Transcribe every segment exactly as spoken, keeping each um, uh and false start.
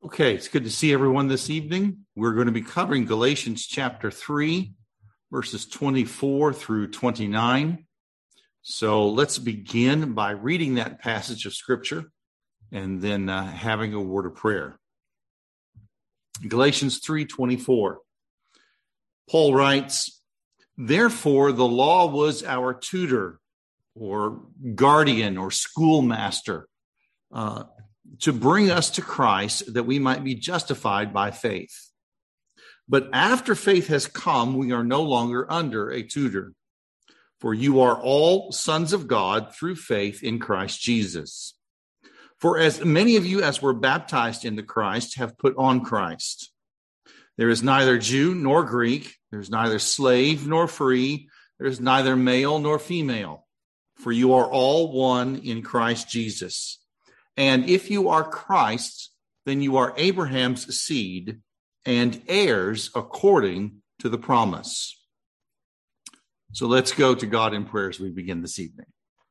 Okay, it's good to see everyone this evening. We're going to be covering Galatians chapter three, verses twenty-four through twenty-nine. So let's begin by reading that passage of Scripture and then uh, having a word of prayer. Galatians three twenty-four. Paul writes, "Therefore the law was our tutor or guardian or schoolmaster, uh, to bring us to Christ that we might be justified by faith. But after faith has come, we are no longer under a tutor. For you are all sons of God through faith in Christ Jesus. For as many of you as were baptized into Christ have put on Christ. There is neither Jew nor Greek. There is neither slave nor free. There is neither male nor female. For you are all one in Christ Jesus. And if you are Christ's, then you are Abraham's seed and heirs according to the promise." So let's go to God in prayer as we begin this evening.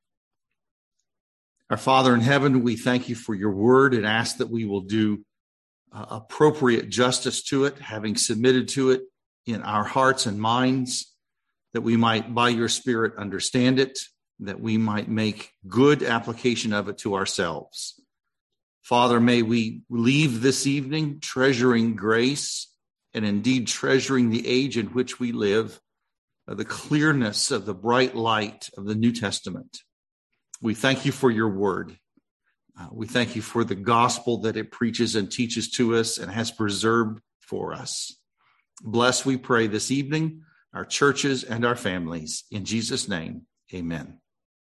Our Father in heaven, we thank you for your word and ask that we will do uh, appropriate justice to it, having submitted to it in our hearts and minds, that we might, by your Spirit, understand it, that we might make good application of it to ourselves. Father, may we leave this evening treasuring grace and indeed treasuring the age in which we live, uh, the clearness of the bright light of the New Testament. We thank you for your word. Uh, we thank you for the gospel that it preaches and teaches to us and has preserved for us. Bless, we pray, this evening, our churches and our families. In Jesus' name, amen.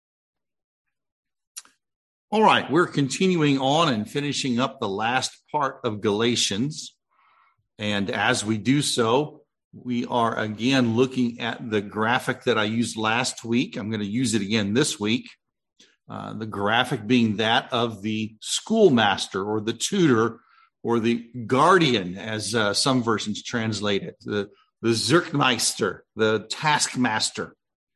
All right, we're continuing on and finishing up the last part of Galatians. And as we do so, we are again looking at the graphic that I used last week. I'm going to use it again this week. Uh, the graphic being that of the schoolmaster or the tutor or the guardian, as uh, some versions translate it, the, the Zerkmeister, the taskmaster.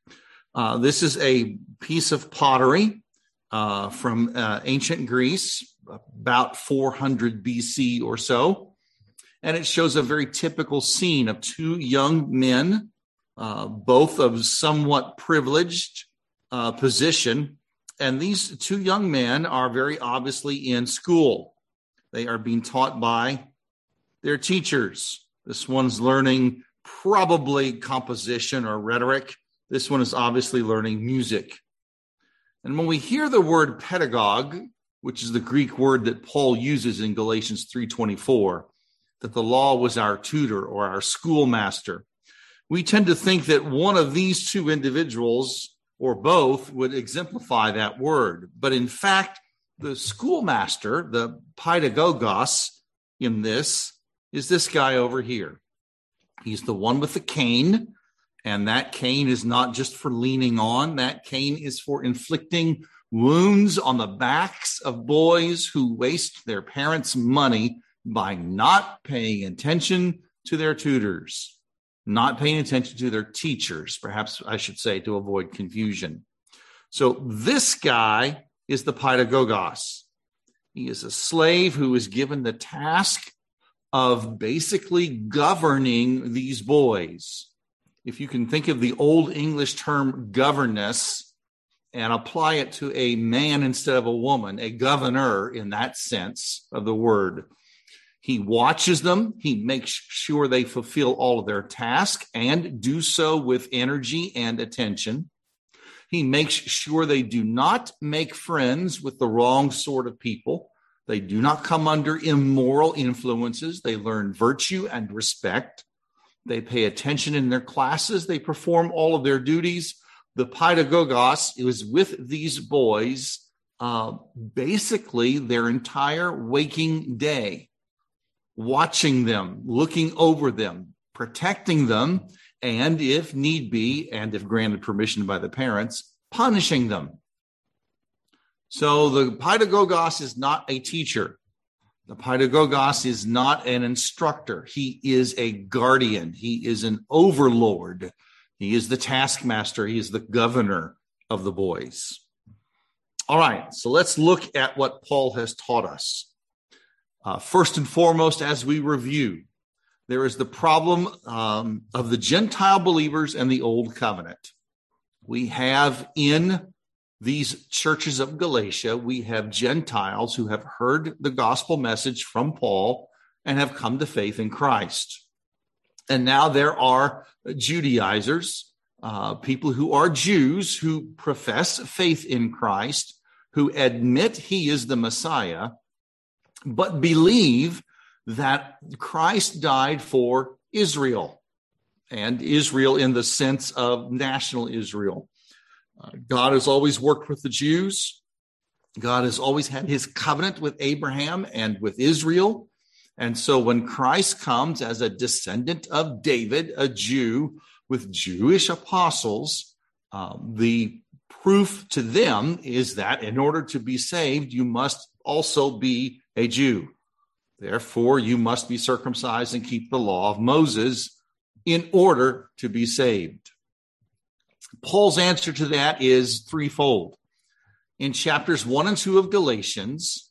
Uh, this is a piece of pottery Uh, from uh, ancient Greece, about four hundred B C or so. And it shows a very typical scene of two young men, uh, both of somewhat privileged uh, position. And these two young men are very obviously in school. They are being taught by their teachers. This one's learning probably composition or rhetoric. This one is obviously learning music. And when we hear the word pedagogue, which is the Greek word that Paul uses in Galatians three twenty-four, that the law was our tutor or our schoolmaster, we tend to think that one of these two individuals or both would exemplify that word. But in fact, the schoolmaster, the pedagogos in this, is this guy over here. He's the one with the cane. And that cane is not just for leaning on. That cane is for inflicting wounds on the backs of boys who waste their parents' money by not paying attention to their tutors, not paying attention to their teachers, perhaps I should say, to avoid confusion. So this guy is the pedagogos. He is a slave who is given the task of basically governing these boys. If you can think of the old English term governess and apply it to a man instead of a woman, a governor in that sense of the word, he watches them. He makes sure they fulfill all of their tasks and do so with energy and attention. He makes sure they do not make friends with the wrong sort of people. They do not come under immoral influences. They learn virtue and respect. They pay attention in their classes. They perform all of their duties. The pedagogos is with these boys uh, basically their entire waking day, watching them, looking over them, protecting them, and if need be, and if granted permission by the parents, punishing them. So the pedagogos is not a teacher. The pedagogos is not an instructor. He is a guardian. He is an overlord. He is the taskmaster. He is the governor of the boys. All right, so let's look at what Paul has taught us. Uh, first and foremost, as we review, there is the problem um, of the Gentile believers and the Old Covenant. We have in these churches of Galatia, we have Gentiles who have heard the gospel message from Paul and have come to faith in Christ. And now there are Judaizers, uh, people who are Jews who profess faith in Christ, who admit he is the Messiah, but believe that Christ died for Israel, and Israel in the sense of national Israel. Uh, God has always worked with the Jews. God has always had his covenant with Abraham and with Israel. And so when Christ comes as a descendant of David, a Jew with Jewish apostles, um, the proof to them is that in order to be saved, you must also be a Jew. Therefore, you must be circumcised and keep the law of Moses in order to be saved. Paul's answer to that is threefold. In chapters one and two of Galatians,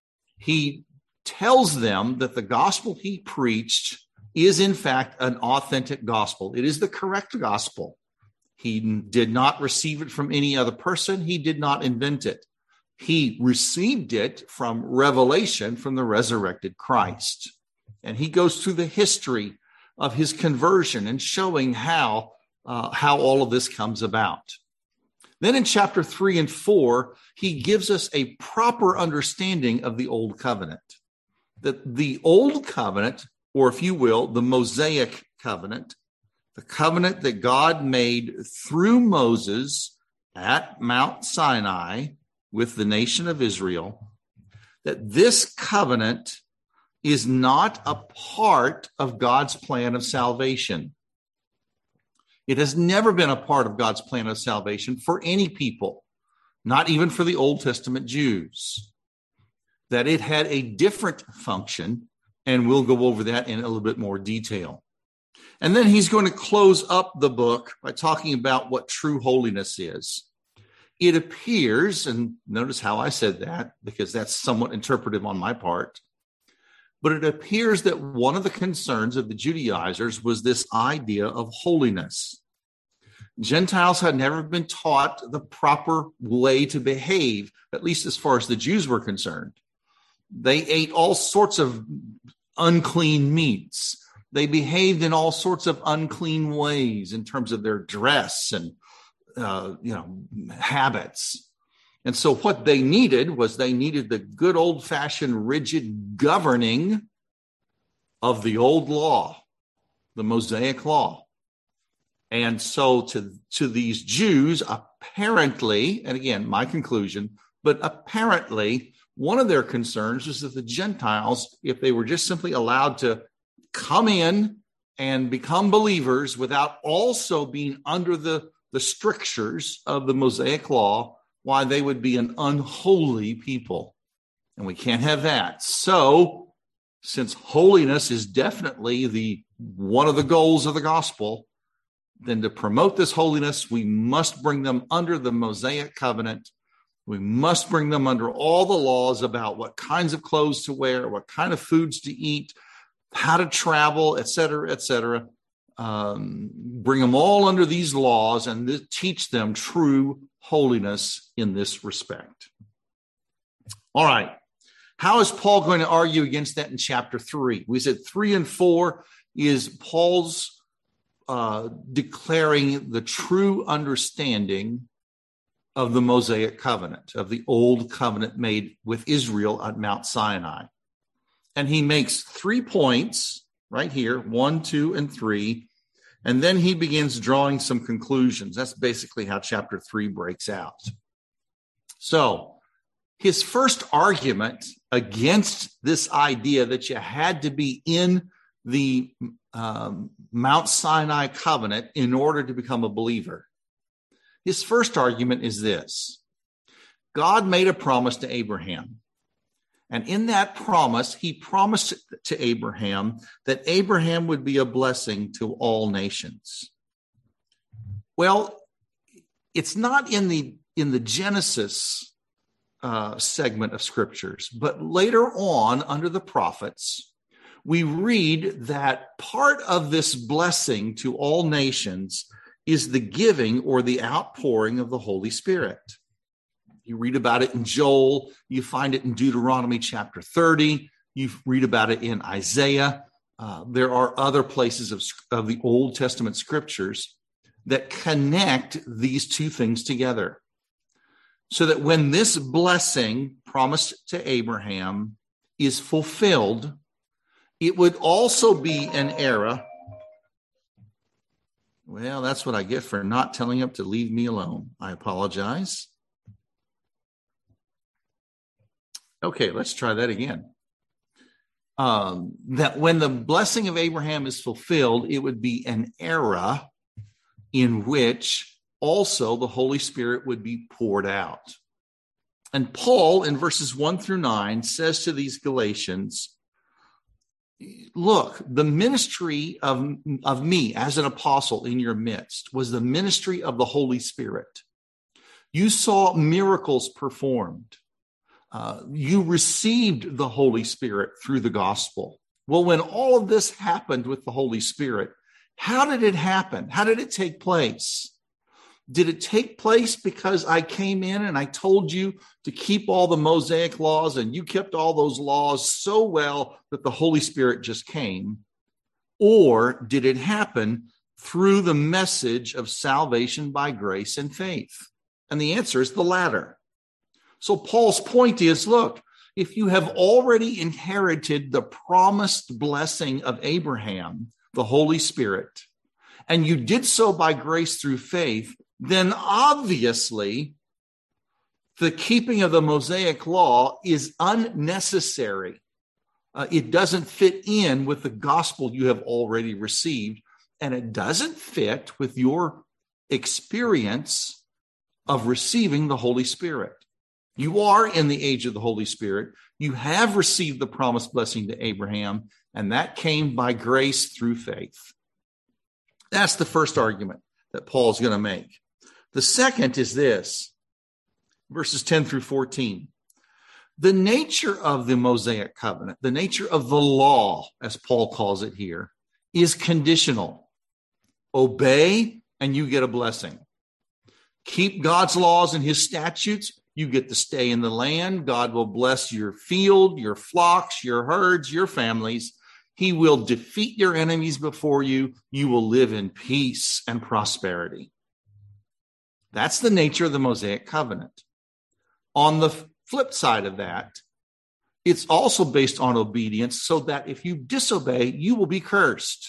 he tells them that the gospel he preached is in fact an authentic gospel. It is the correct gospel. He did not receive it from any other person. He did not invent it. He received it from revelation from the resurrected Christ. And he goes through the history of his conversion and showing how, uh, how all of this comes about. Then in chapter three and four, he gives us a proper understanding of the Old Covenant. That the Old Covenant, or if you will, the Mosaic Covenant, the covenant that God made through Moses at Mount Sinai with the nation of Israel, that this covenant is not a part of God's plan of salvation. It has never been a part of God's plan of salvation for any people, not even for the Old Testament Jews. That it had a different function, and we'll go over that in a little bit more detail. And then he's going to close up the book by talking about what true holiness is. It appears, and notice how I said that, because that's somewhat interpretive on my part, but it appears that one of the concerns of the Judaizers was this idea of holiness. Gentiles had never been taught the proper way to behave, at least as far as the Jews were concerned. They ate all sorts of unclean meats. They behaved in all sorts of unclean ways in terms of their dress and, uh, you know, habits. And so what they needed was they needed the good old-fashioned rigid governing of the old law, the Mosaic law. And so to, to these Jews, apparently, and again, my conclusion, but apparently one of their concerns was that the Gentiles, if they were just simply allowed to come in and become believers without also being under the, the strictures of the Mosaic law, why they would be an unholy people. And we can't have that. So, since holiness is definitely the one of the goals of the gospel, then to promote this holiness, we must bring them under the Mosaic covenant. We must bring them under all the laws about what kinds of clothes to wear, what kind of foods to eat, how to travel, et cetera, et cetera. Um, bring them all under these laws and th- teach them true holiness in this respect. All right. How is Paul going to argue against that in chapter three? We said three and four is Paul's uh, declaring the true understanding of the Mosaic covenant, of the old covenant made with Israel at Mount Sinai. And he makes three points right here, one, two, and three. And then he begins drawing some conclusions. That's basically how chapter three breaks out. So his first argument against this idea that you had to be in the um, Mount Sinai covenant in order to become a believer. His first argument is this: God made a promise to Abraham. And in that promise, he promised to Abraham that Abraham would be a blessing to all nations. Well, it's not in the, in the Genesis uh, segment of scriptures. But later on, under the prophets, we read that part of this blessing to all nations is the giving or the outpouring of the Holy Spirit. You read about it in Joel. You find it in Deuteronomy chapter thirty. You read about it in Isaiah. Uh, there are other places of, of the Old Testament scriptures that connect these two things together. So that when this blessing promised to Abraham is fulfilled, it would also be an era. Well, that's what I get for not telling him to leave me alone. I apologize. Okay, let's try that again. Um, that when the blessing of Abraham is fulfilled, it would be an era in which also the Holy Spirit would be poured out. And Paul, in verses one through nine, says to these Galatians, look, the ministry of, of me as an apostle in your midst was the ministry of the Holy Spirit. You saw miracles performed. Uh, you received the Holy Spirit through the gospel. Well, when all of this happened with the Holy Spirit, how did it happen? How did it take place? Did it take place because I came in and I told you to keep all the Mosaic laws and you kept all those laws so well that the Holy Spirit just came? Or did it happen through the message of salvation by grace and faith? And the answer is the latter. So Paul's point is, look, if you have already inherited the promised blessing of Abraham, the Holy Spirit, and you did so by grace through faith, then obviously the keeping of the Mosaic law is unnecessary. Uh, it doesn't fit in with the gospel you have already received, and it doesn't fit with your experience of receiving the Holy Spirit. You are in the age of the Holy Spirit. You have received the promised blessing to Abraham, and that came by grace through faith. That's the first argument that Paul's going to make. The second is this, verses ten through fourteen. The nature of the Mosaic covenant, the nature of the law, as Paul calls it here, is conditional. Obey, and you get a blessing. Keep God's laws and his statutes, you get to stay in the land. God will bless your field, your flocks, your herds, your families. He will defeat your enemies before you. You will live in peace and prosperity. That's the nature of the Mosaic covenant. On the flip side of that, it's also based on obedience, so that if you disobey, you will be cursed.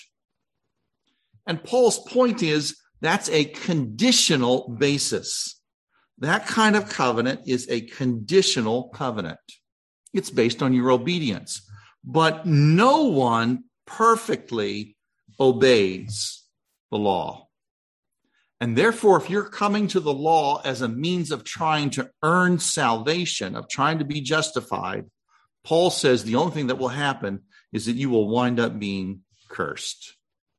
And Paul's point is that's a conditional basis. That kind of covenant is a conditional covenant. It's based on your obedience. But no one perfectly obeys the law. And therefore, if you're coming to the law as a means of trying to earn salvation, of trying to be justified, Paul says the only thing that will happen is that you will wind up being cursed.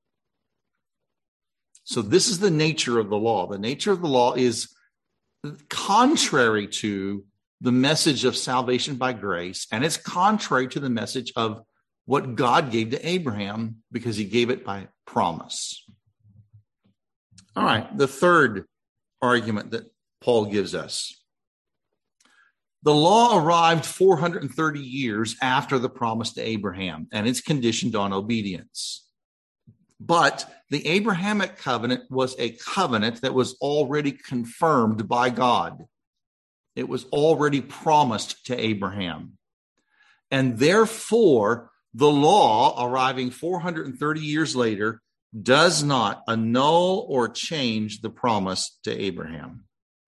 So this is the nature of the law. The nature of the law is contrary to the message of salvation by grace, and it's contrary to the message of what God gave to Abraham because he gave it by promise. All right, the third argument that Paul gives us. The law arrived four hundred thirty years after the promise to Abraham, and it's conditioned on obedience. But the Abrahamic covenant was a covenant that was already confirmed by God. It was already promised to Abraham. And therefore, the law arriving four hundred thirty years later does not annul or change the promise to Abraham.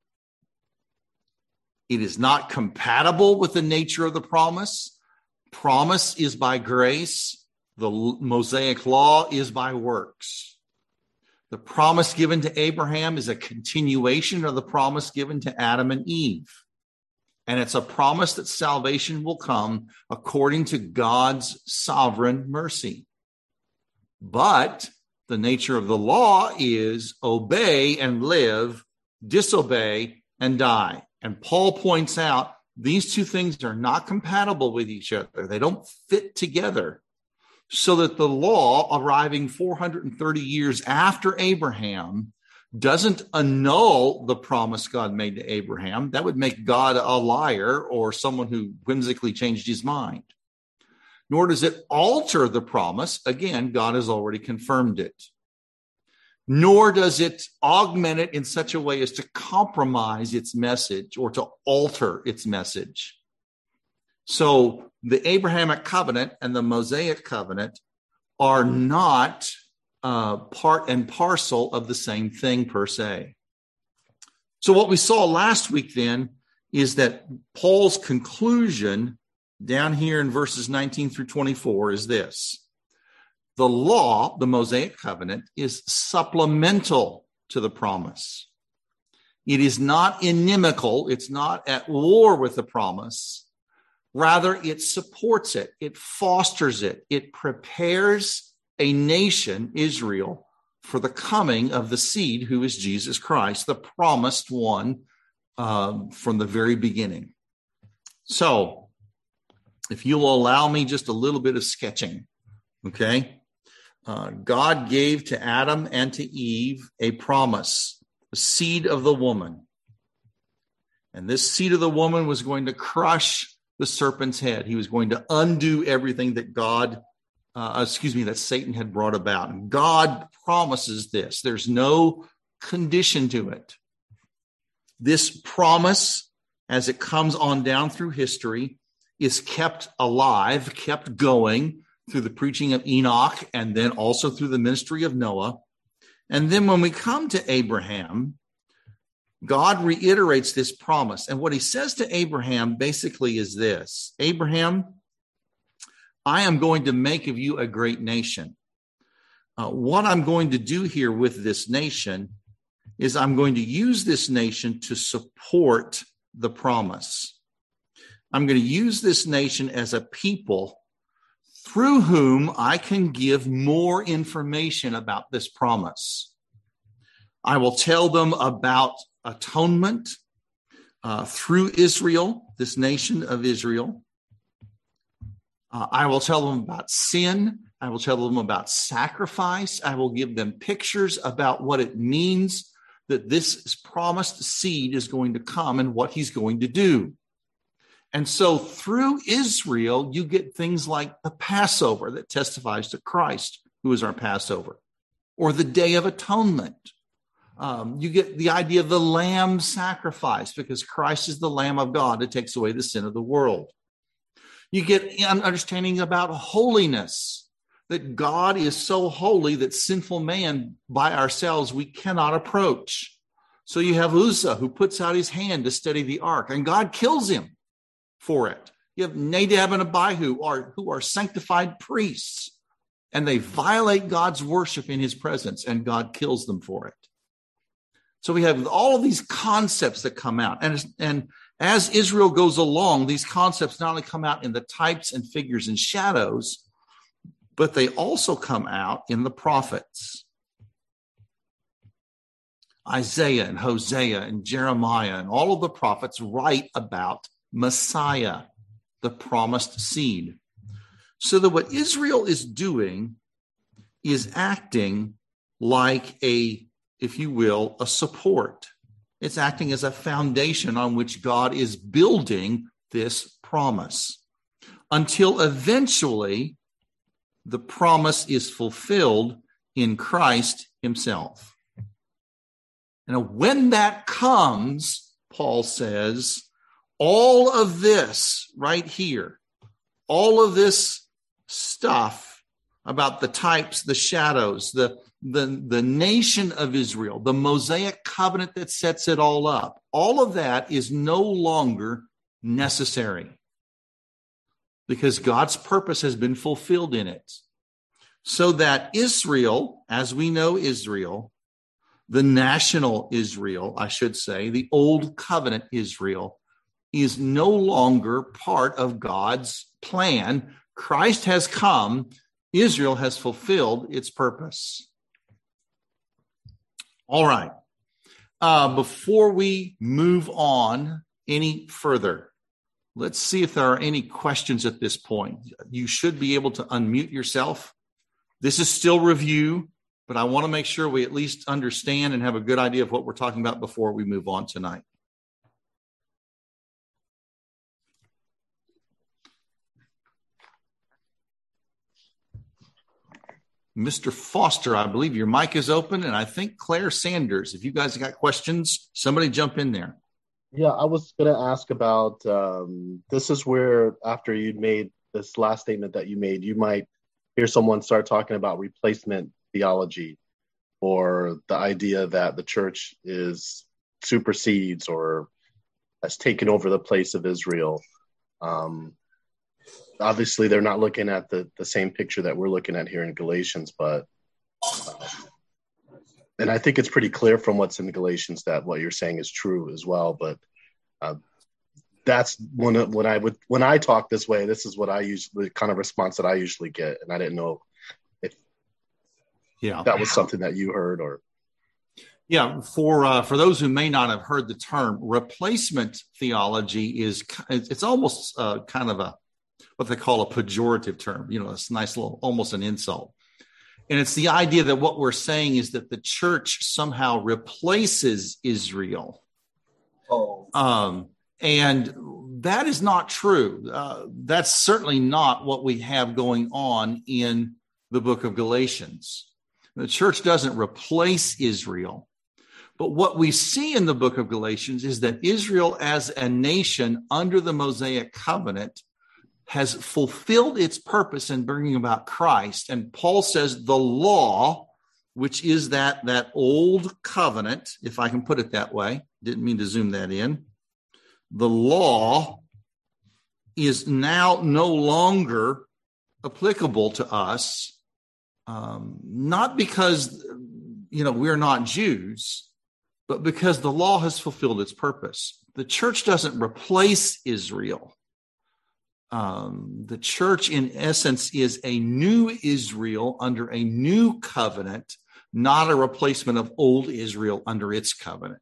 It is not compatible with the nature of the promise. Promise is by grace. The Mosaic law is by works. The promise given to Abraham is a continuation of the promise given to Adam and Eve. And it's a promise that salvation will come according to God's sovereign mercy. But the nature of the law is obey and live, disobey and die. And Paul points out these two things are not compatible with each other. They don't fit together. So that the law, arriving four hundred thirty years after Abraham, doesn't annul the promise God made to Abraham. That would make God a liar or someone who whimsically changed his mind. Nor does it alter the promise. Again, God has already confirmed it. Nor does it augment it in such a way as to compromise its message or to alter its message. So the Abrahamic covenant and the Mosaic covenant are not uh, part and parcel of the same thing per se. So what we saw last week then is that Paul's conclusion down here in verses nineteen through twenty-four is this. The law, the Mosaic covenant, is supplemental to the promise. It is not inimical. It's not at war with the promise. Rather, it supports it. It fosters it. It prepares a nation, Israel, for the coming of the seed who is Jesus Christ, the promised one um, from the very beginning. So, if you'll allow me just a little bit of sketching, okay? Uh, God gave to Adam and to Eve a promise, the seed of the woman. And this seed of the woman was going to crush the serpent's head. He was going to undo everything that God, uh, excuse me, that Satan had brought about. And God promises this. There's no condition to it. This promise, as it comes on down through history, is kept alive, kept going through the preaching of Enoch and then also through the ministry of Noah. And then when we come to Abraham, God reiterates this promise. And what he says to Abraham basically is this: Abraham, I am going to make of you a great nation. Uh, what I'm going to do here with this nation is I'm going to use this nation to support the promise. I'm going to use this nation as a people through whom I can give more information about this promise. I will tell them about atonement uh, through Israel, this nation of Israel. Uh, I will tell them about sin. I will tell them about sacrifice. I will give them pictures about what it means that this promised seed is going to come and what he's going to do. And so through Israel, you get things like the Passover that testifies to Christ, who is our Passover, or the Day of Atonement. Um, you get the idea of the lamb sacrifice because Christ is the Lamb of God that takes away the sin of the world. You get an understanding about holiness, that God is so holy that sinful man by ourselves we cannot approach. So you have Uzzah who puts out his hand to steady the ark, and God kills him for it. You have Nadab and Abihu are, who are sanctified priests, and they violate God's worship in his presence, and God kills them for it. So we have all of these concepts that come out. And, and as Israel goes along, these concepts not only come out in the types and figures and shadows, but they also come out in the prophets. Isaiah and Hosea and Jeremiah and all of the prophets write about Messiah, the promised seed. So that what Israel is doing is acting like a, if you will, a support. It's acting as a foundation on which God is building this promise until eventually the promise is fulfilled in Christ himself. And when that comes, Paul says, all of this right here, all of this stuff about the types, the shadows, the, the, the nation of Israel, the Mosaic covenant that sets it all up, all of that is no longer necessary because God's purpose has been fulfilled in it. So that Israel, as we know Israel, the national Israel, I should say, the old covenant Israel, is no longer part of God's plan. Christ has come. Israel has fulfilled its purpose. All right. Uh, before we move on any further, Let's see if there are any questions at this point. You should be able to unmute yourself. This is still review, but I want to make sure we at least understand and have a good idea of what we're talking about before we move on tonight. Mister Foster, I believe your mic is open, and I think Claire Sanders. If you guys got questions, somebody jump in there. Yeah, I was going to ask about, um, this is where after you'd made this last statement that you made, you might hear someone start talking about replacement theology, or the idea that the church is supersedes or has taken over the place of Israel. Um, obviously, they're not looking at the, the same picture that we're looking at here in Galatians, but uh, and I think it's pretty clear from what's in Galatians that what you're saying is true as well. But uh, that's when when I would when I talk this way, this is what I usually the kind of response that I usually get, and I didn't know if yeah that was something that you heard or. Yeah, for uh, for those who may not have heard the term, replacement theology is it's almost uh, kind of a what they call a pejorative term. You know, it's a nice little, almost an insult. And it's the idea that what we're saying is that the church somehow replaces Israel. Oh. Um, and that is not true. Uh, that's certainly not what we have going on in the book of Galatians. The church doesn't replace Israel. But what we see in the book of Galatians is that Israel as a nation under the Mosaic covenant has fulfilled its purpose in bringing about Christ. And Paul says the law, which is that, that old covenant, if I can put it that way, didn't mean to zoom that in. The law is now no longer applicable to us, um, not because, you know, we're not Jews, but because the law has fulfilled its purpose. The church doesn't replace Israel. Um, the church, in essence, is a new Israel under a new covenant, not a replacement of old Israel under its covenant.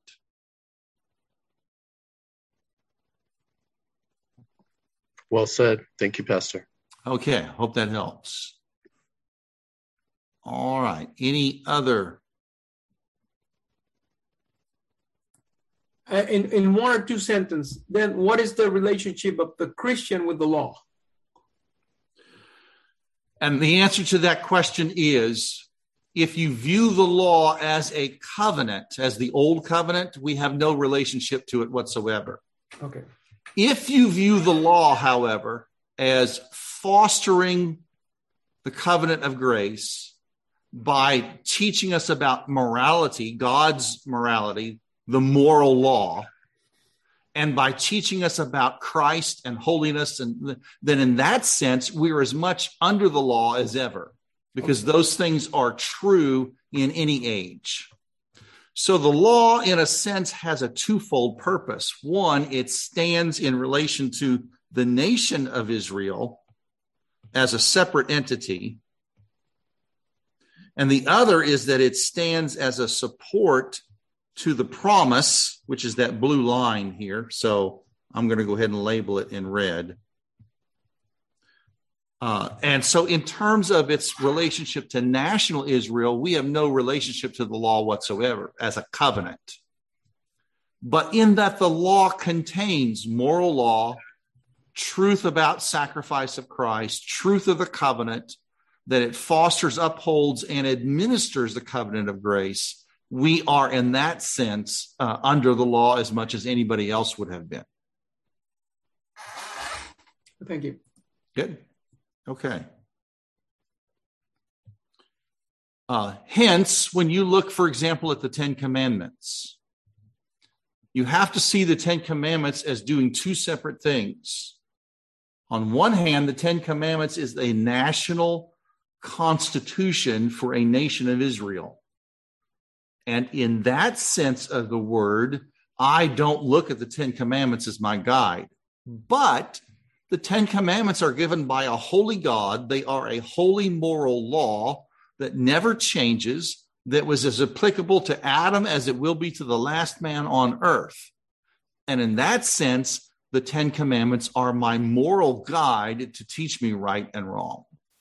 Well said. Thank you, Pastor. Okay, hope that helps. All right. Any other? Uh, in, in one or two sentences, then what is the relationship of the Christian with the law? And the answer to that question is, if you view the law as a covenant, as the old covenant, we have no relationship to it whatsoever. Okay. If you view the law, however, as fostering the covenant of grace by teaching us about morality, God's morality, the moral law, and by teaching us about Christ and holiness, and then in that sense, we're as much under the law as ever, because those things are true in any age. So the law, in a sense, has a twofold purpose. One, it stands in relation to the nation of Israel as a separate entity. And the other is that it stands as a support to the promise, which is that blue line here. So I'm going to go ahead and label it in red. Uh, and so in terms of its relationship to national Israel, we have no relationship to the law whatsoever as a covenant. But in that the law contains moral law, truth about sacrifice of Christ, truth of the covenant, that it fosters, upholds, and administers the covenant of grace, we are in that sense uh, under the law as much as anybody else would have been. Thank you. Good. Okay. Uh, hence, when you look, for example, at the Ten Commandments, you have to see the Ten Commandments as doing two separate things. On one hand, the Ten Commandments is a national constitution for a nation of Israel. And in that sense of the word, I don't look at the Ten Commandments as my guide. But the Ten Commandments are given by a holy God. They are a holy moral law that never changes, that was as applicable to Adam as it will be to the last man on earth. And in that sense, the Ten Commandments are my moral guide to teach me right and wrong.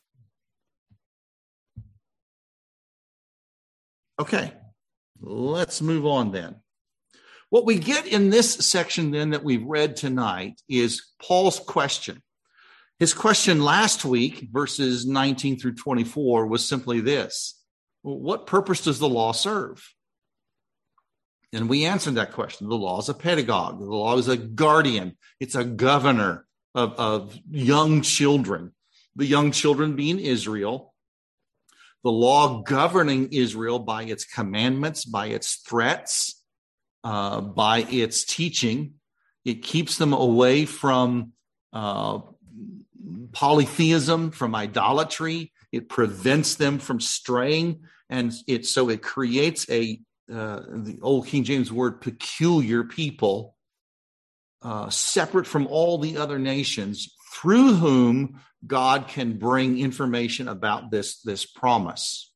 Okay, let's move on then. What we get in this section then that we've read tonight is Paul's question. His question last week, verses nineteen through twenty-four, was simply this: what purpose does the law serve? And we answered that question. The law is a pedagogue. The law is a guardian. It's a governor of, of young children. The young children being Israel. The law governing Israel by its commandments, by its threats, uh, by its teaching. It keeps them away from uh, polytheism, from idolatry. It prevents them from straying. And it so it creates a Uh, the old King James word, peculiar people, uh, separate from all the other nations, through whom God can bring information about this, this promise.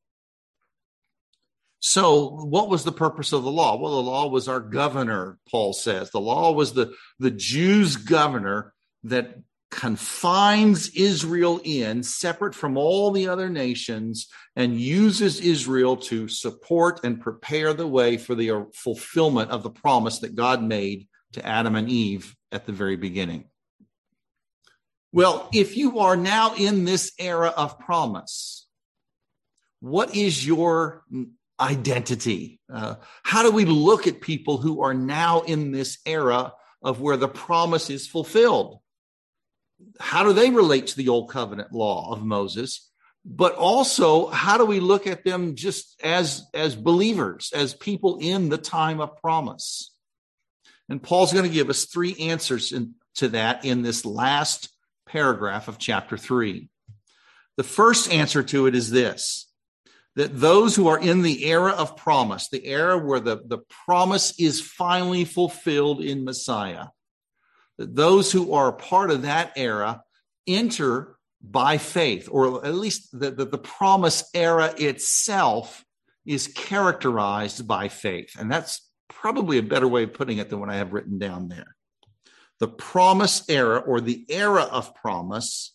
So what was the purpose of the law? Well, the law was our governor, Paul says. The law was the, the Jews' governor that confines Israel in, separate from all the other nations, and uses Israel to support and prepare the way for the fulfillment of the promise that God made to Adam and Eve at the very beginning. Well, if you are now in this era of promise, what is your identity? Uh, how do we look at people who are now in this era of where the promise is fulfilled? How do they relate to the old covenant law of Moses? But also, how do we look at them just as, as believers, as people in the time of promise? And Paul's going to give us three answers in, to that in this last paragraph of chapter three. The first answer to it is this: that those who are in the era of promise, the era where the, the promise is finally fulfilled in Messiah, that those who are a part of that era enter by faith, or at least that the, the promise era itself is characterized by faith. And that's probably a better way of putting it than what I have written down there. The promise era, or the era of promise,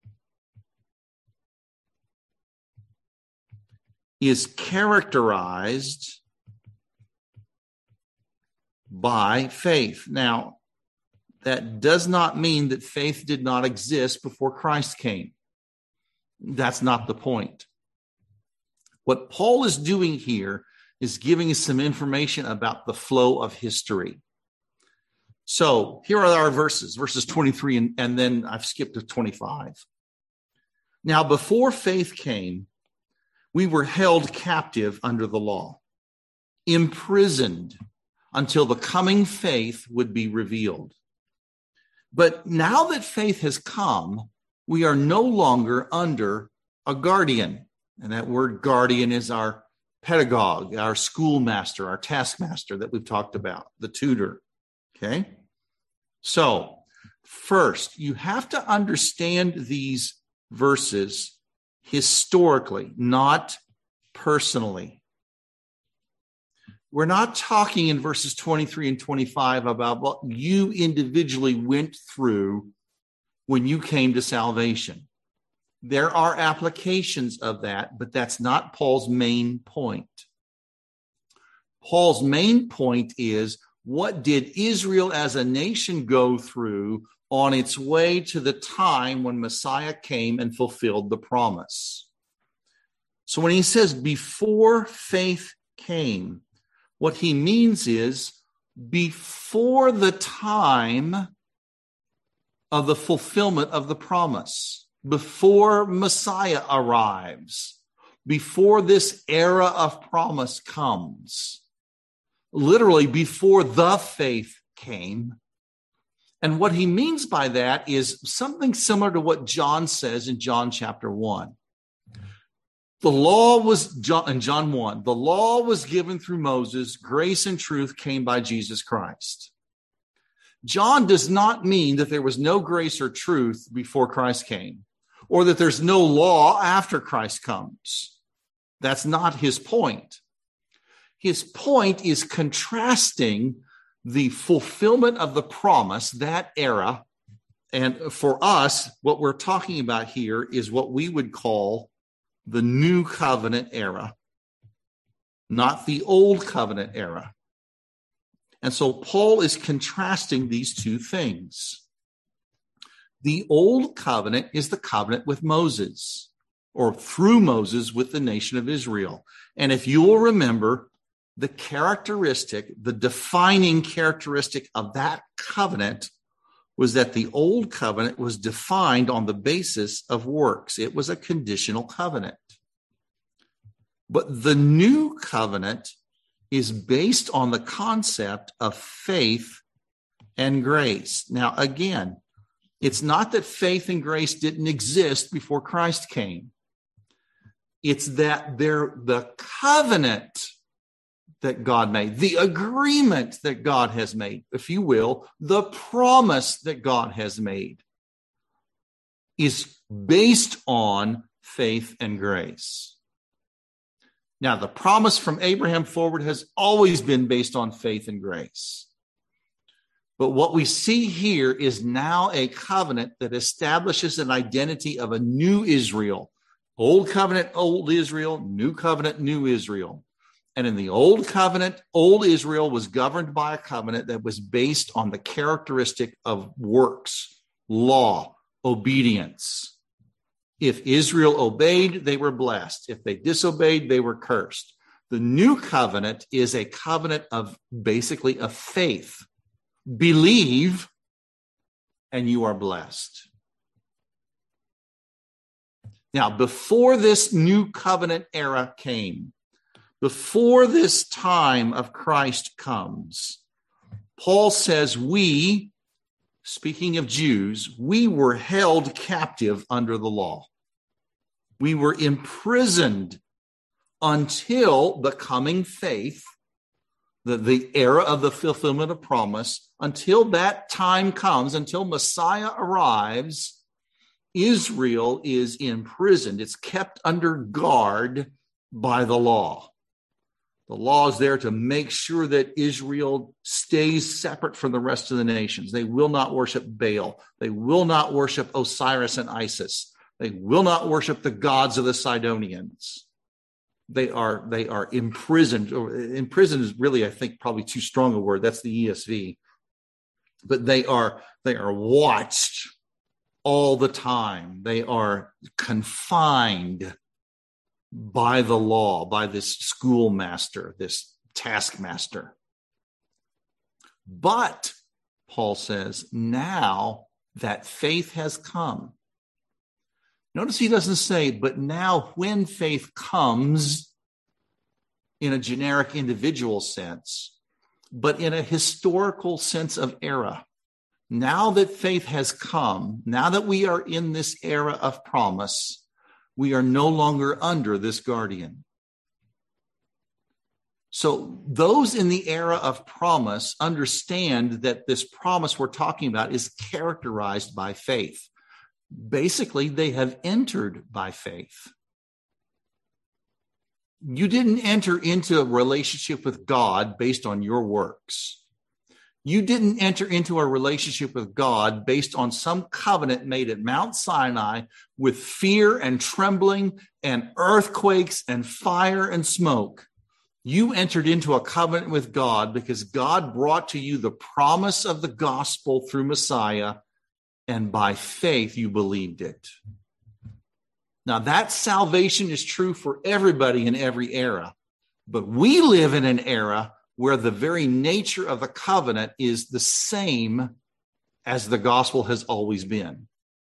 is characterized by faith. Now, that does not mean that faith did not exist before Christ came. That's not the point. What Paul is doing here is giving us some information about the flow of history. So here are our verses, verses twenty-three, and, and then I've skipped to twenty-five. Now, before faith came, we were held captive under the law, imprisoned until the coming faith would be revealed. But now that faith has come, we are no longer under a guardian. And that word guardian is our pedagogue, our schoolmaster, our taskmaster that we've talked about, the tutor. Okay? So, first, you have to understand these verses historically, not personally. We're not talking in verses twenty-three and twenty-five about what you individually went through when you came to salvation. There are applications of that, but that's not Paul's main point. Paul's main point is, what did Israel as a nation go through on its way to the time when Messiah came and fulfilled the promise? So when he says before faith came, what he means is before the time of the fulfillment of the promise, before Messiah arrives, before this era of promise comes, literally before the faith came. And what he means by that is something similar to what John says in John chapter one. The law was, in John one, the law was given through Moses, grace and truth came by Jesus Christ. John does not mean that there was no grace or truth before Christ came, or that there's no law after Christ comes. That's not his point. His point is contrasting the fulfillment of the promise, that era, and for us, what we're talking about here is what we would call the New Covenant era, not the Old Covenant era. And so Paul is contrasting these two things. The Old Covenant is the covenant with Moses, or through Moses with the nation of Israel. And if you will remember, the characteristic, the defining characteristic of that covenant was that the Old Covenant was defined on the basis of works. It was a conditional covenant. But the New Covenant is based on the concept of faith and grace. Now, again, it's not that faith and grace didn't exist before Christ came. It's that they're the covenant that God made, the agreement that God has made, if you will, the promise that God has made is based on faith and grace. Now, the promise from Abraham forward has always been based on faith and grace. But what we see here is now a covenant that establishes an identity of a new Israel. Old covenant, old Israel, new covenant, new Israel. And in the Old Covenant, old Israel was governed by a covenant that was based on the characteristic of works, law, obedience. If Israel obeyed, they were blessed. If they disobeyed, they were cursed. The New Covenant is a covenant of basically of faith. Believe, and you are blessed. Now, before this New Covenant era came, before this time of Christ comes, Paul says we, speaking of Jews, we were held captive under the law. We were imprisoned until the coming faith, the, the era of the fulfillment of promise, until that time comes, until Messiah arrives, Israel is imprisoned. It's kept under guard by the law. The law is there to make sure that Israel stays separate from the rest of the nations. They will not worship Baal. They will not worship Osiris and Isis. They will not worship the gods of the Sidonians. They are, they are imprisoned. Imprisoned is really, I think, probably too strong a word. That's the E S V. But they are, they are watched all the time. They are confined by the law, by this schoolmaster, this taskmaster. But, Paul says, now that faith has come. Notice he doesn't say, but now when faith comes in a generic individual sense, but in a historical sense of era. Now that faith has come, now that we are in this era of promise, we are no longer under this guardian. So those in the era of promise understand that this promise we're talking about is characterized by faith. Basically, they have entered by faith. You didn't enter into a relationship with God based on your works. You didn't enter into a relationship with God based on some covenant made at Mount Sinai with fear and trembling and earthquakes and fire and smoke. You entered into a covenant with God because God brought to you the promise of the gospel through Messiah, and by faith you believed it. Now, that salvation is true for everybody in every era, but we live in an era where the very nature of the covenant is the same as the gospel has always been.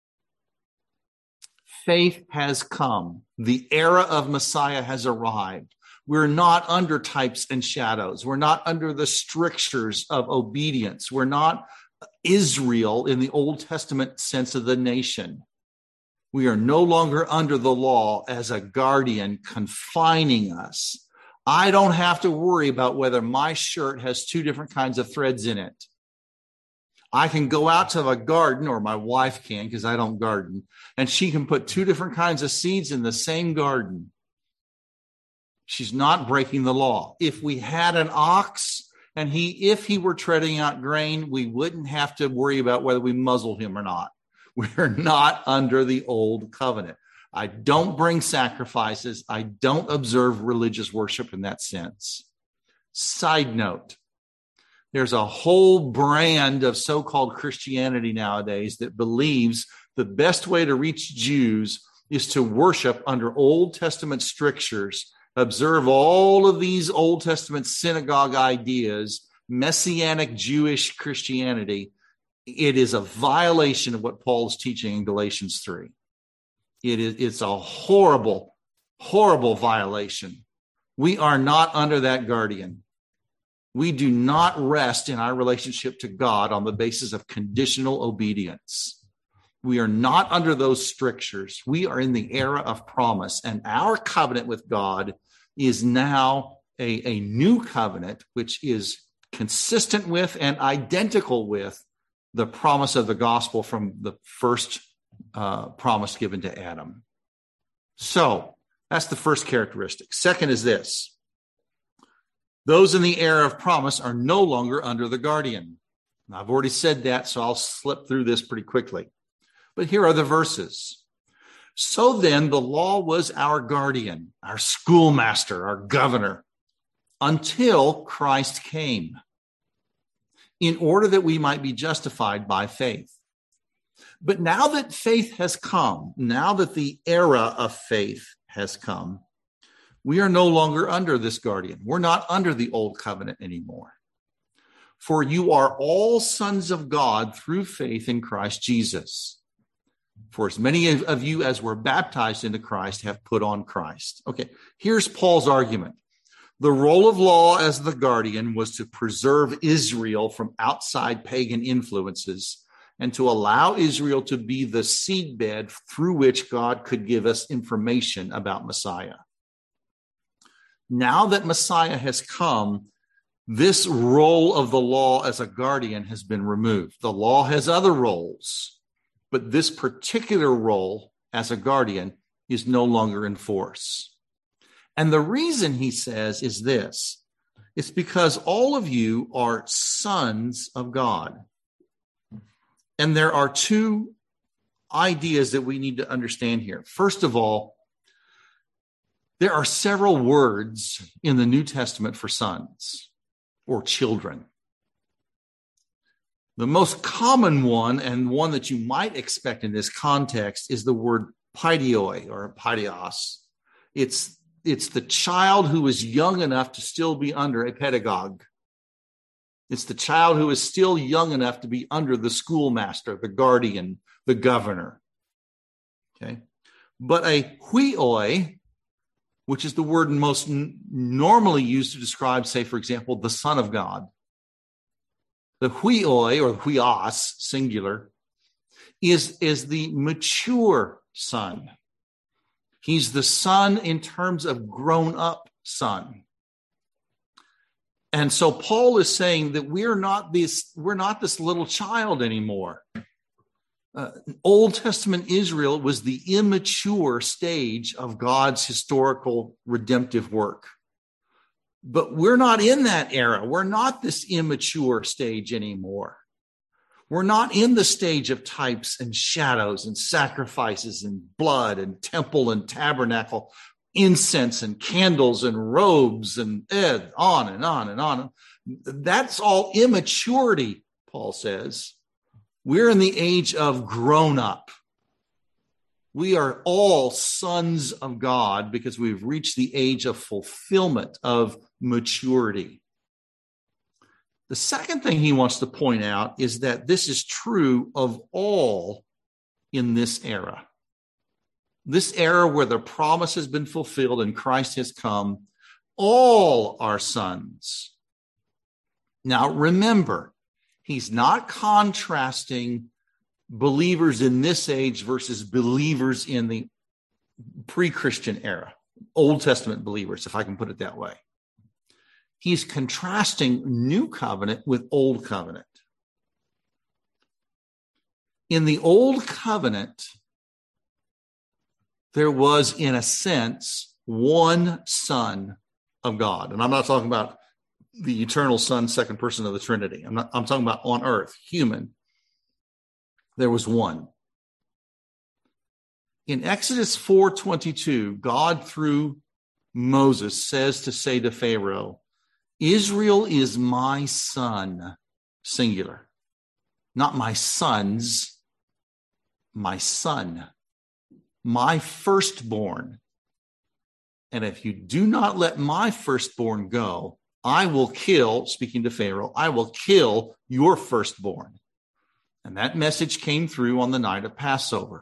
Faith has come. The era of Messiah has arrived. We're not under types and shadows. We're not under the strictures of obedience. We're not Israel in the Old Testament sense of the nation. We are no longer under the law as a guardian confining us. I don't have to worry about whether my shirt has two different kinds of threads in it. I can go out to a garden, or my wife can, because I don't garden, and she can put two different kinds of seeds in the same garden. She's not breaking the law. If we had an ox And he, if he were treading out grain, we wouldn't have to worry about whether we muzzle him or not. We're not under the old covenant. I don't bring sacrifices. I don't observe religious worship in that sense. Side note, there's a whole brand of so-called Christianity nowadays that believes the best way to reach Jews is to worship under Old Testament strictures, observe all of these Old Testament synagogue ideas, Messianic Jewish Christianity. It is a violation of what Paul is teaching in Galatians three. It is, it's a horrible, horrible violation. We are not under that guardian. We do not rest in our relationship to God on the basis of conditional obedience. We are not under those strictures. We are in the era of promise, and our covenant with God is now a, a new covenant, which is consistent with and identical with the promise of the gospel from the first uh, promise given to Adam. So that's the first characteristic. Second is this. Those in the era of promise are no longer under the guardian. Now, I've already said that, so I'll slip through this pretty quickly. But here are the verses. So then the law was our guardian, our schoolmaster, our governor, until Christ came, in order that we might be justified by faith. But now that faith has come, now that the era of faith has come, we are no longer under this guardian. We're not under the old covenant anymore. For you are all sons of God through faith in Christ Jesus. For as many of you as were baptized into Christ have put on Christ. Okay, here's Paul's argument. The role of law as the guardian was to preserve Israel from outside pagan influences and to allow Israel to be the seedbed through which God could give us information about Messiah. Now that Messiah has come, this role of the law as a guardian has been removed. The law has other roles, but this particular role as a guardian is no longer in force. And the reason, he says, is this. It's because all of you are sons of God. And there are two ideas that we need to understand here. First of all, there are several words in the New Testament for sons or children. The most common one, and one that you might expect in this context, is the word paidioi or paidios. It's, it's the child who is young enough to still be under a pedagogue. It's the child who is still young enough to be under the schoolmaster, the guardian, the governor. Okay, but a huioi, which is the word most n- normally used to describe, say, for example, the Son of God. The huioi, or huios, singular, is, is the mature son. He's the son in terms of grown-up son. And so Paul is saying that we're not this, we're not this little child anymore. Uh, Old Testament Israel was the immature stage of God's historical redemptive work. But we're not in that era. We're not this immature stage anymore. We're not in the stage of types and shadows and sacrifices and blood and temple and tabernacle, incense and candles and robes and eh, on and on and on. That's all immaturity, Paul says. We're in the age of grown up. We are all sons of God because we've reached the age of fulfillment, of maturity. The second thing he wants to point out is that this is true of all in this era. This era where the promise has been fulfilled and Christ has come, all are sons. Now remember, he's not contrasting believers in this age versus believers in the pre-Christian era, Old Testament believers, if I can put it that way. He's contrasting new covenant with old covenant. In the old covenant, there was, in a sense, one son of God. And I'm not talking about the eternal Son, second person of the Trinity. I'm not, I'm talking about on earth, human. There was one. In Exodus four twenty-two, God through Moses says to say to Pharaoh, Israel is my son, singular, not my sons, my son, my firstborn. And if you do not let my firstborn go, I will kill, speaking to Pharaoh, I will kill your firstborn. And that message came through on the night of Passover.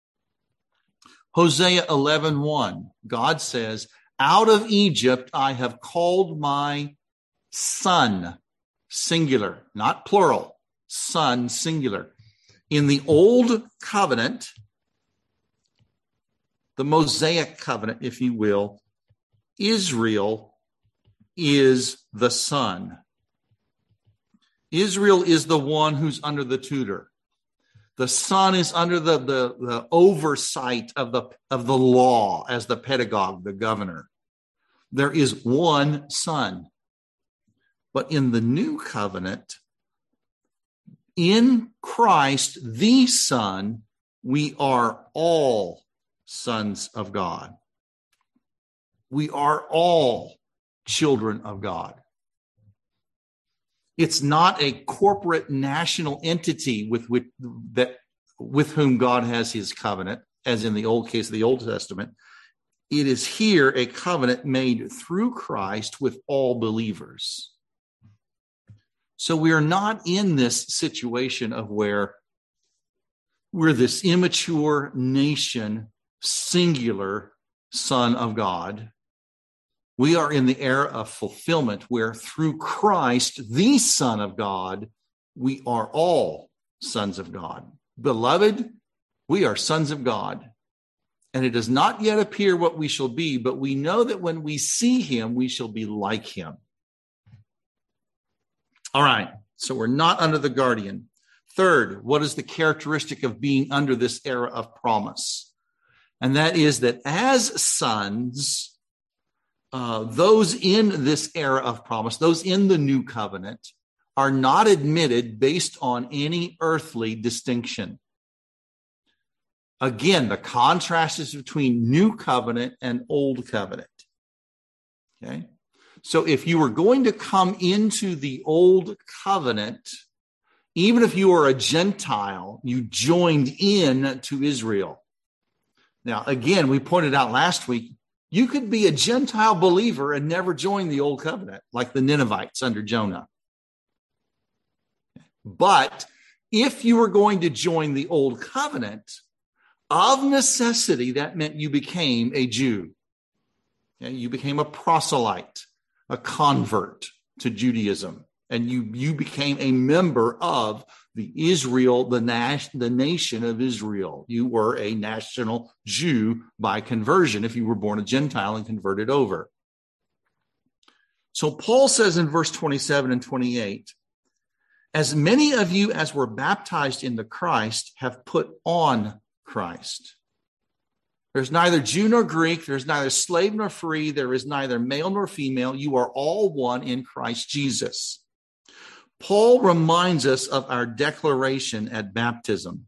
Hosea eleven one, God says, out of Egypt I have called my son, singular, not plural, son, singular. In the old covenant, the Mosaic covenant, if you will, Israel is the son. Israel is the one who's under the tutor. The son is under the, the, the oversight of the, of the law as the pedagogue, the governor. There is one son. But in the new covenant, in Christ, the Son, we are all sons of God. We are all children of God. It's not a corporate national entity with which, that, with whom God has his covenant, as in the old case of the Old Testament. It is here a covenant made through Christ with all believers. So we are not in this situation of where we're this immature nation, singular son of God. We are in the era of fulfillment where through Christ, the Son of God, we are all sons of God. Beloved, we are sons of God. And it does not yet appear what we shall be, but we know that when we see him, we shall be like him. All right, so we're not under the guardian. Third, what is the characteristic of being under this era of promise? And that is that as sons, uh, those in this era of promise, those in the new covenant, are not admitted based on any earthly distinction. Again, the contrast is between new covenant and old covenant. Okay? So if you were going to come into the old covenant, even if you were a Gentile, you joined in to Israel. Now, again, we pointed out last week, you could be a Gentile believer and never join the old covenant, like the Ninevites under Jonah. But if you were going to join the old covenant, of necessity, that meant you became a Jew. Okay? You became a proselyte, a convert to Judaism, and you, you became a member of the Israel, the, nas- the nation of Israel. You were a national Jew by conversion if you were born a Gentile and converted over. So Paul says in verse twenty-seven and twenty-eight, as many of you as were baptized into Christ have put on Christ. There's neither Jew nor Greek. There's neither slave nor free. There is neither male nor female. You are all one in Christ Jesus. Paul reminds us of our declaration at baptism.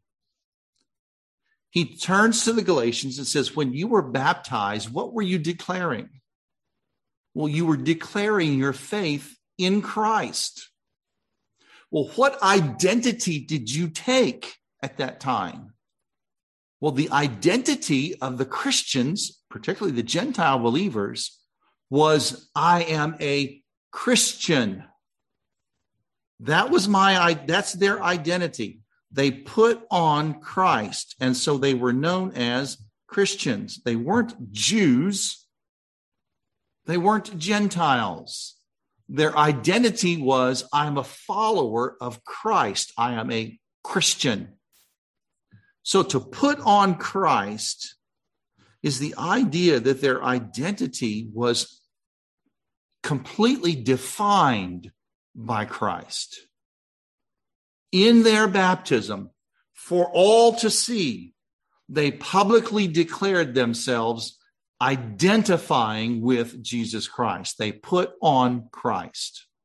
He turns to the Galatians and says, when you were baptized, what were you declaring? Well, you were declaring your faith in Christ. Well, what identity did you take at that time? Well, the identity of the Christians, particularly the Gentile believers, was I am a Christian. That was my, that's their identity. They put on Christ, and so they were known as Christians. They weren't Jews. They weren't Gentiles. Their identity was, I'm a follower of Christ. I am a Christian. So to put on Christ is the idea that their identity was completely defined by Christ. In their baptism, for all to see, they publicly declared themselves identifying with Jesus Christ. They put on Christ.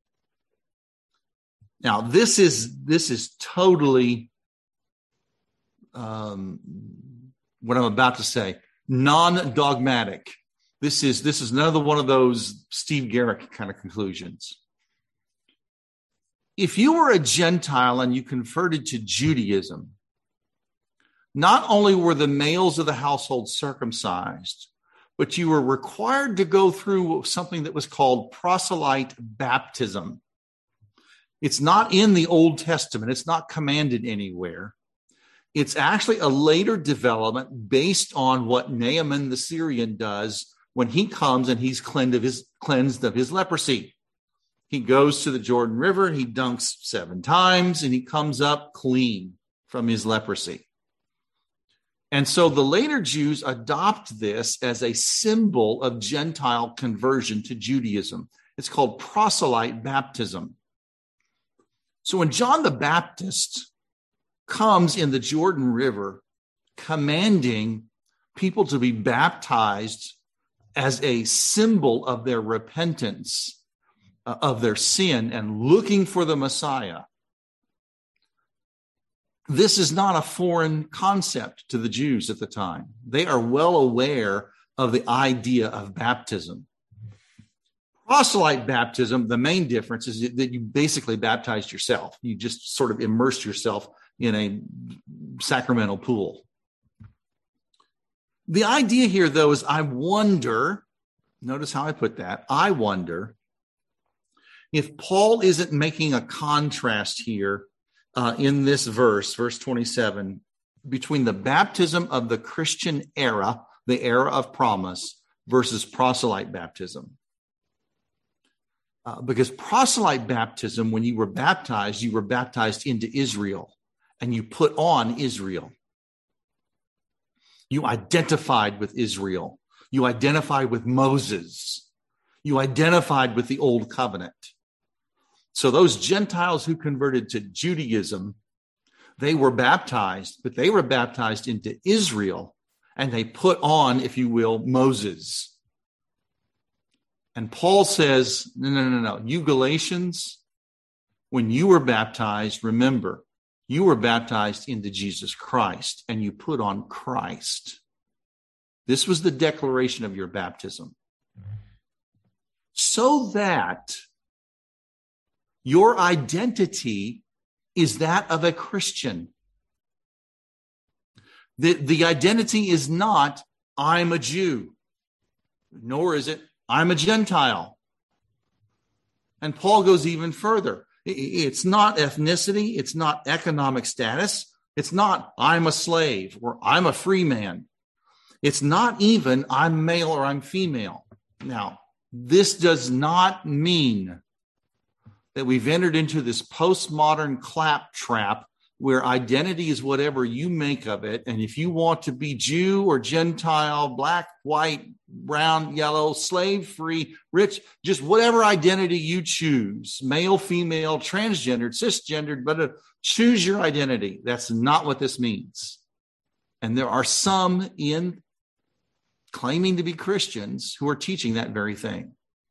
Now, this is this is totally um, what I'm about to say, non-dogmatic. This is this is another one of those Steve Garrick kind of conclusions. If you were a Gentile and you converted to Judaism, not only were the males of the household circumcised, but you were required to go through something that was called proselyte baptism. It's not in the Old Testament. It's not commanded anywhere. It's actually a later development based on what Naaman the Syrian does when he comes and he's cleansed of his, cleansed of his leprosy. He goes to the Jordan River, he dunks seven times, and he comes up clean from his leprosy. And so the later Jews adopt this as a symbol of Gentile conversion to Judaism. It's called proselyte baptism. So when John the Baptist comes in the Jordan River commanding people to be baptized as a symbol of their repentance, uh, of their sin, and looking for the Messiah, this is not a foreign concept to the Jews at the time. They are well aware of the idea of baptism. Proselyte baptism, the main difference is that you basically baptized yourself. You just sort of immersed yourself in a sacramental pool. The idea here, though, is I wonder, notice how I put that, I wonder if Paul isn't making a contrast here uh, in this verse, verse twenty-seven, between the baptism of the Christian era, the era of promise, versus proselyte baptism. Uh, because proselyte baptism, when you were baptized, you were baptized into Israel, and you put on Israel. You identified with Israel. You identified with Moses. You identified with the old covenant. So those Gentiles who converted to Judaism, they were baptized, but they were baptized into Israel, and they put on, if you will, Moses. And Paul says, no, no, no, no. You Galatians, when you were baptized, remember, you were baptized into Jesus Christ, and you put on Christ. This was the declaration of your baptism. So that your identity is that of a Christian. The, the identity is not, I'm a Jew, nor is it, I'm a Gentile. And Paul goes even further. It's not ethnicity. It's not economic status. It's not, I'm a slave or I'm a free man. It's not even, I'm male or I'm female. Now, this does not mean that we've entered into this postmodern claptrap where identity is whatever you make of it. And if you want to be Jew or Gentile, black, white, brown, yellow, slave, free, rich, just whatever identity you choose, male, female, transgendered, cisgendered, but uh, choose your identity. That's not what this means. And there are some in claiming to be Christians who are teaching that very thing.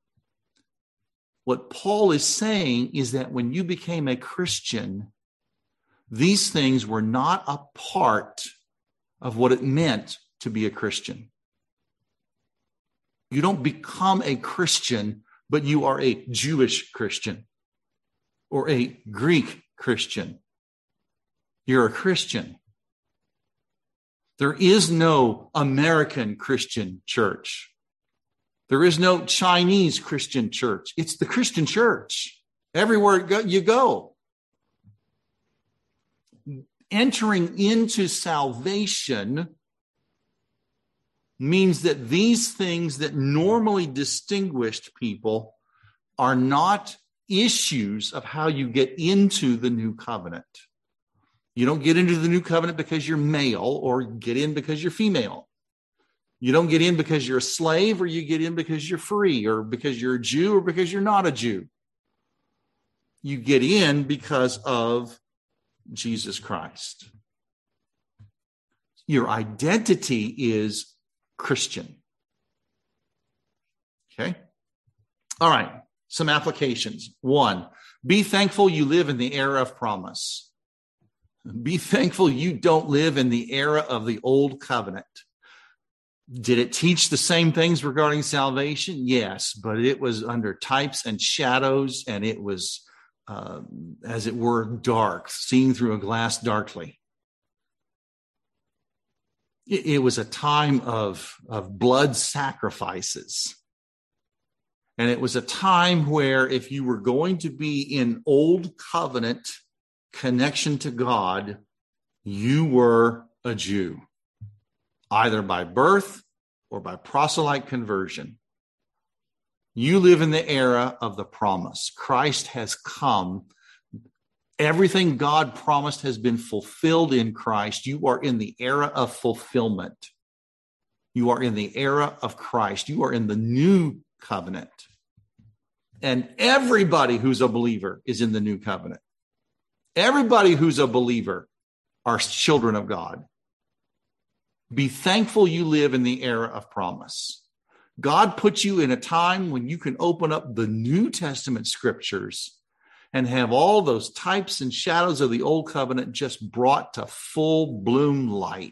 What Paul is saying is that when you became a Christian, these things were not a part of what it meant to be a Christian. You don't become a Christian, but you are a Jewish Christian or a Greek Christian. You're a Christian. There is no American Christian church. There is no Chinese Christian church. It's the Christian church. Everywhere you go. Entering into salvation means that these things that normally distinguished people are not issues of how you get into the new covenant. You don't get into the new covenant because you're male or get in because you're female. You don't get in because you're a slave, or you get in because you're free, or because you're a Jew, or because you're not a Jew. You get in because of Jesus Christ. Your identity is Christian. Okay? All right. Some applications. One, Be thankful you live in the era of promise. Be thankful you don't live in the era of the old covenant. Did it teach the same things regarding salvation? Yes, but it was under types and shadows, and it was, uh, as it were, dark, seeing through a glass darkly. It, it was a time of, of blood sacrifices. And it was a time where if you were going to be in old covenant connection to God, you were a Jew, either by birth or by proselyte conversion. You live in the era of the promise. Christ has come. Everything God promised has been fulfilled in Christ. You are in the era of fulfillment. You are in the era of Christ. You are in the new covenant. And everybody who's a believer is in the new covenant. Everybody who's a believer are children of God. Be thankful you live in the era of promise. God put you in a time when you can open up the New Testament scriptures and have all those types and shadows of the old covenant just brought to full bloom light.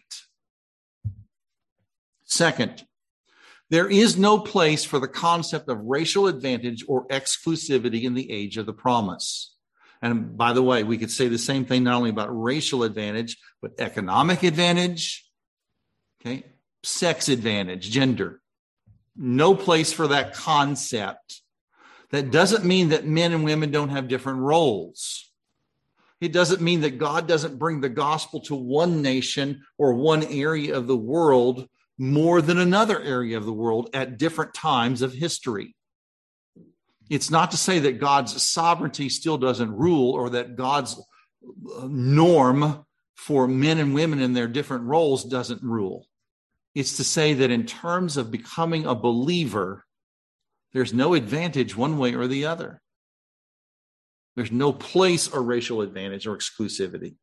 Second, there is no place for the concept of racial advantage or exclusivity in the age of the promise. And by the way, we could say the same thing not only about racial advantage, but economic advantage, okay, sex advantage, gender. No place for that concept. That doesn't mean that men and women don't have different roles. It doesn't mean that God doesn't bring the gospel to one nation or one area of the world more than another area of the world at different times of history. It's not to say that God's sovereignty still doesn't rule or that God's norm for men and women in their different roles doesn't rule. It's to say that in terms of becoming a believer, there's no advantage one way or the other. There's no place or racial advantage or exclusivity.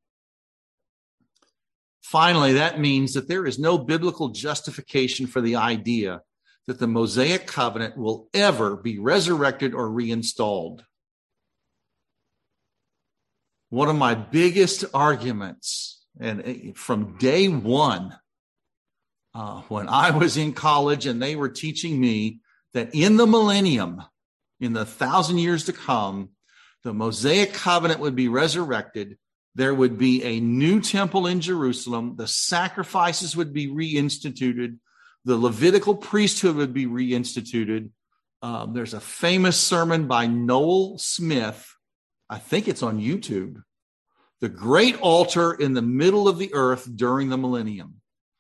Finally, that means that there is no biblical justification for the idea that the Mosaic covenant will ever be resurrected or reinstalled. One of my biggest arguments, and from day one, uh, when I was in college and they were teaching me that in the millennium, in the thousand years to come, the Mosaic covenant would be resurrected. There would be a new temple in Jerusalem. The sacrifices would be reinstituted. The Levitical priesthood would be reinstituted. Um, there's a famous sermon by Noel Smith. I think it's on YouTube. The great altar in the middle of the earth during the millennium.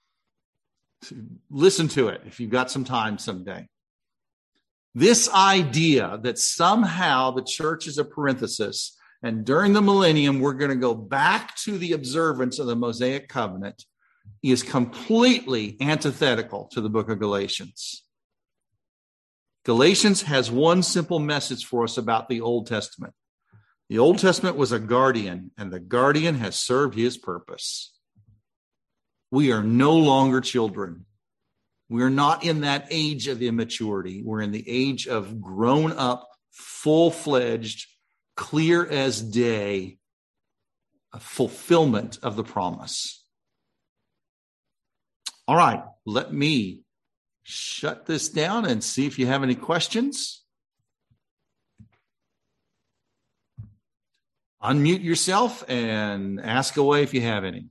Listen to it if you've got some time someday. This idea that somehow the church is a parenthesis, and during the millennium, we're going to go back to the observance of the Mosaic covenant is completely antithetical to the book of Galatians. Galatians has one simple message for us about the Old Testament. The Old Testament was a guardian, and the guardian has served his purpose. We are no longer children. We're not in that age of immaturity. We're in the age of grown up, full-fledged, clear as day, a fulfillment of the promise. All right, let me shut this down and see if you have any questions. Unmute yourself and ask away if you have any.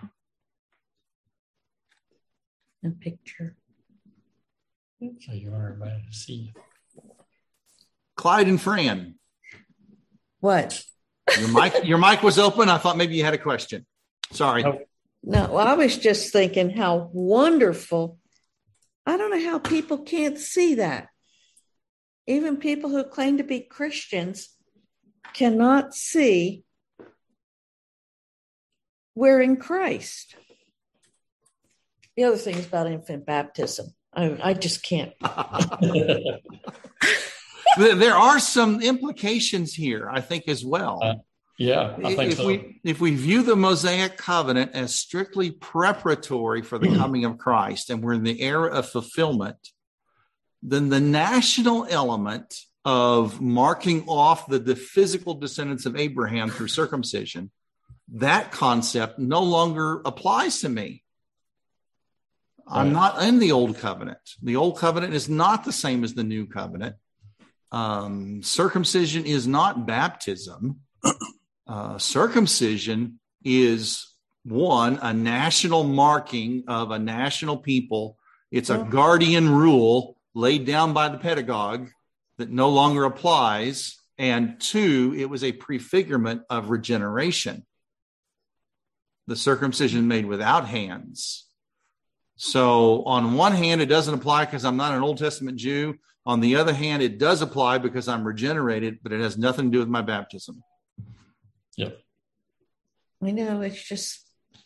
A picture. So you want everybody to see. Clyde and Fran. What? Your mic, your mic was open. I thought maybe you had a question. Sorry. Oh. No, well, I was just thinking how wonderful. I don't know how people can't see that. Even people who claim to be Christians cannot see we're in Christ. The other thing is about infant baptism. I, I just can't. There are some implications here, I think, as well. Uh, yeah, I think if so. we if we view the Mosaic covenant as strictly preparatory for the coming of Christ, and we're in the era of fulfillment, then the national element of marking off the, the physical descendants of Abraham through circumcision, that concept no longer applies to me. I'm not in the old covenant. The old covenant is not the same as the new covenant. Um, circumcision is not baptism. Uh, circumcision is, one, a national marking of a national people. It's a guardian rule laid down by the pedagogue that no longer applies. And two, it was a prefigurement of regeneration. The circumcision made without hands. So on one hand, it doesn't apply because I'm not an Old Testament Jew. On the other hand, it does apply because I'm regenerated, but it has nothing to do with my baptism. Yep. I know, it's just,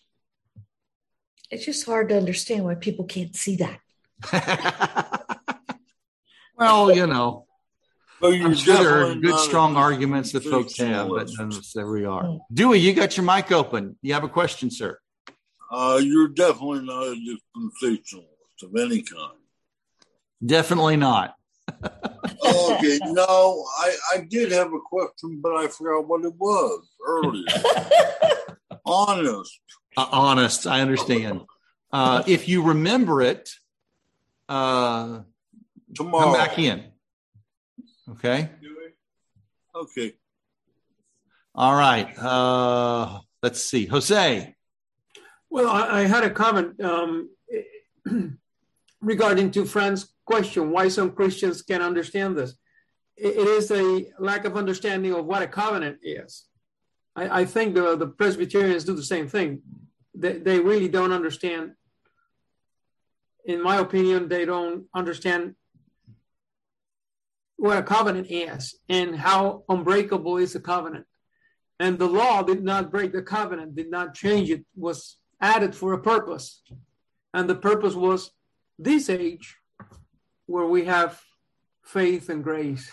it's just hard to understand why people can't see that. Well, you know, Well, you're I'm sure there are definitely good, not a strong arguments that folks have, but dispensationalist. there we are. Dewey, you got your mic open. You have a question, sir? Uh, you're definitely not a dispensationalist of any kind. Definitely not. Okay, no, I, I did have a question, but I forgot what it was earlier. Honest. Uh, honest, I understand. Uh, if you remember it, uh, Tomorrow. come back in. Okay. Okay. All right. Uh, let's see. Jose. Well, I, I had a comment um, regarding to Fran's question, why some Christians can't understand this. It, it is a lack of understanding of what a covenant is. I, I think the, the Presbyterians do the same thing. They, they really don't understand. In my opinion, they don't understand what a covenant is and how unbreakable is a covenant. And the law did not break the covenant, did not change it, was added for a purpose. And the purpose was this age where we have faith and grace.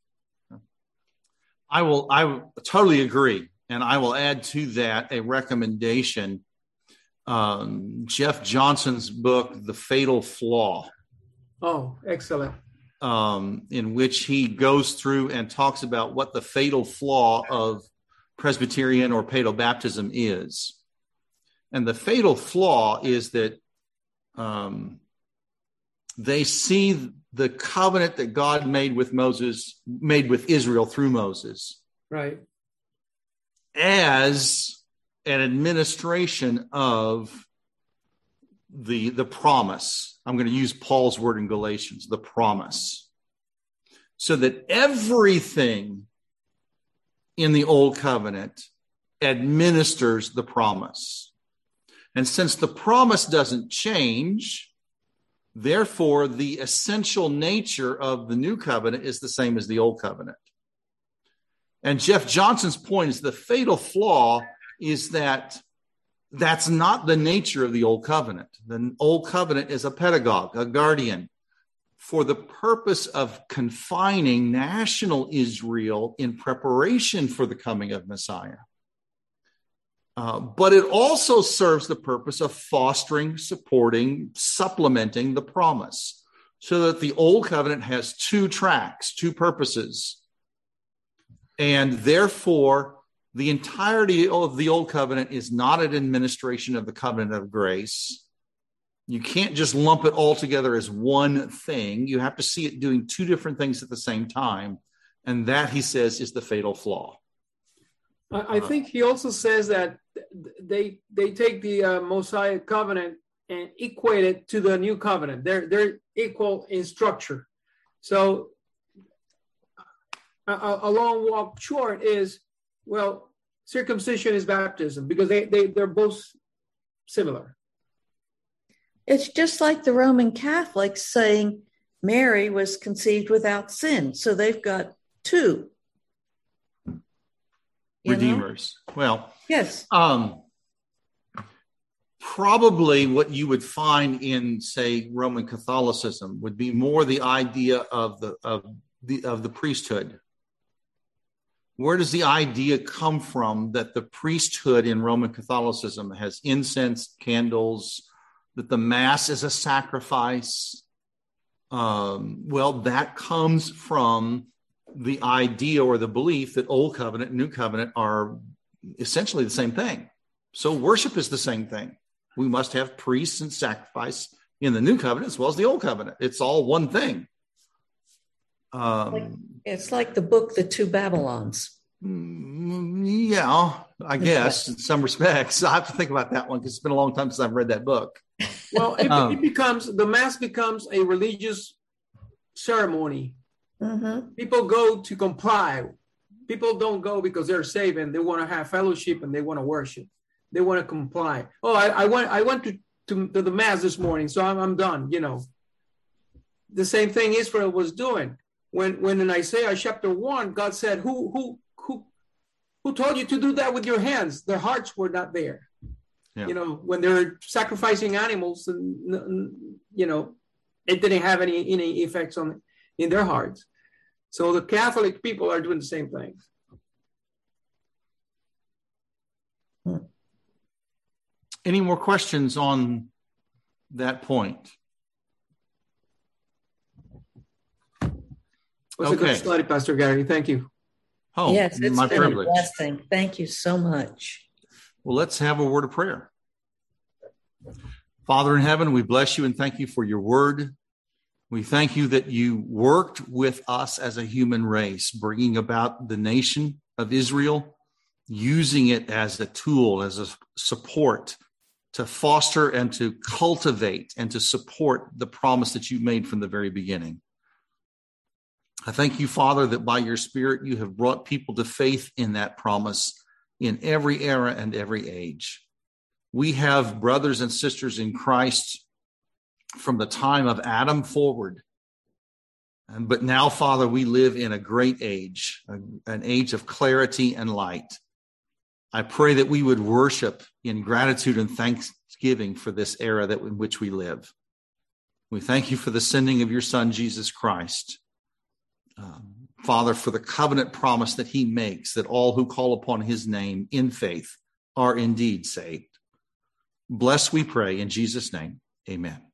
I will, I will totally agree. And I will add to that a recommendation. Um, Jeff Johnson's book, The Fatal Flaw. Oh, excellent. Um, in which he goes through and talks about what the fatal flaw of Presbyterian or paedobaptism is. And the fatal flaw is that um, they see the covenant that God made with Moses, made with Israel through Moses, Right. as an administration of the, the promise. I'm going to use Paul's word in Galatians, the promise. So that everything in the old covenant administers the promise. And since the promise doesn't change, therefore the essential nature of the new covenant is the same as the old covenant. And Jeff Johnson's point is the fatal flaw is that that's not the nature of the old covenant. The old covenant is a pedagogue, a guardian, for the purpose of confining national Israel in preparation for the coming of Messiah. Uh, but it also serves the purpose of fostering, supporting, supplementing the promise, so that the old covenant has two tracks, two purposes. And therefore, the entirety of the old covenant is not an administration of the covenant of grace. You can't just lump it all together as one thing. You have to see it doing two different things at the same time. And that, he says, is the fatal flaw. I, I think he also says that they they take the uh, Mosaic covenant and equate it to the new covenant. They're, they're equal in structure. So a, a long walk short is, well, circumcision is baptism because they, they, they're both similar. It's just like the Roman Catholics saying Mary was conceived without sin. So they've got two. Redeemers. Know? Well, yes. Um, probably what you would find in, say, Roman Catholicism would be more the idea of the of the of the priesthood. Where does the idea come from that the priesthood in Roman Catholicism has incense, candles, that the Mass is a sacrifice? Um, well, that comes from the idea or the belief that Old Covenant and New Covenant are essentially the same thing. So worship is the same thing. We must have priests and sacrifice in the New Covenant as well as the Old Covenant. It's all one thing. Um, it's like the book, The Two Babylons. Yeah, I guess in some respects. I have to think about that one because it's been a long time since I've read that book. Well, it, um, it becomes, the Mass becomes a religious ceremony. Mm-hmm. People go to comply. People don't go because they're saved and they want to have fellowship and they want to worship. They want to comply. Oh, I, I went I went to, to, to the Mass this morning, so I'm, I'm done, you know. The same thing Israel was doing. When when in Isaiah chapter one, God said, who who who who told you to do that with your hands? Their hearts were not there. Yeah. You know, when they're sacrificing animals, and you know, it didn't have any any effects on in their hearts. So the Catholic people are doing the same thing. Any more questions on that point? It was okay. A good study, Pastor Gary. Thank you. Oh, yes, it's my been privilege. A blessing. Thank you so much. Well, let's have a word of prayer. Father in heaven, we bless you and thank you for your word. We thank you that you worked with us as a human race, bringing about the nation of Israel, using it as a tool, as a support to foster and to cultivate and to support the promise that you made from the very beginning. I thank you, Father, that by your Spirit, you have brought people to faith in that promise in every era and every age. We have brothers and sisters in Christ from the time of Adam forward. And, but now, Father, we live in a great age, a, an age of clarity and light. I pray that we would worship in gratitude and thanksgiving for this era that in which we live. We thank you for the sending of your Son, Jesus Christ. Um, Father, for the covenant promise that he makes, that all who call upon his name in faith are indeed saved. Bless, we pray, in Jesus' name. Amen.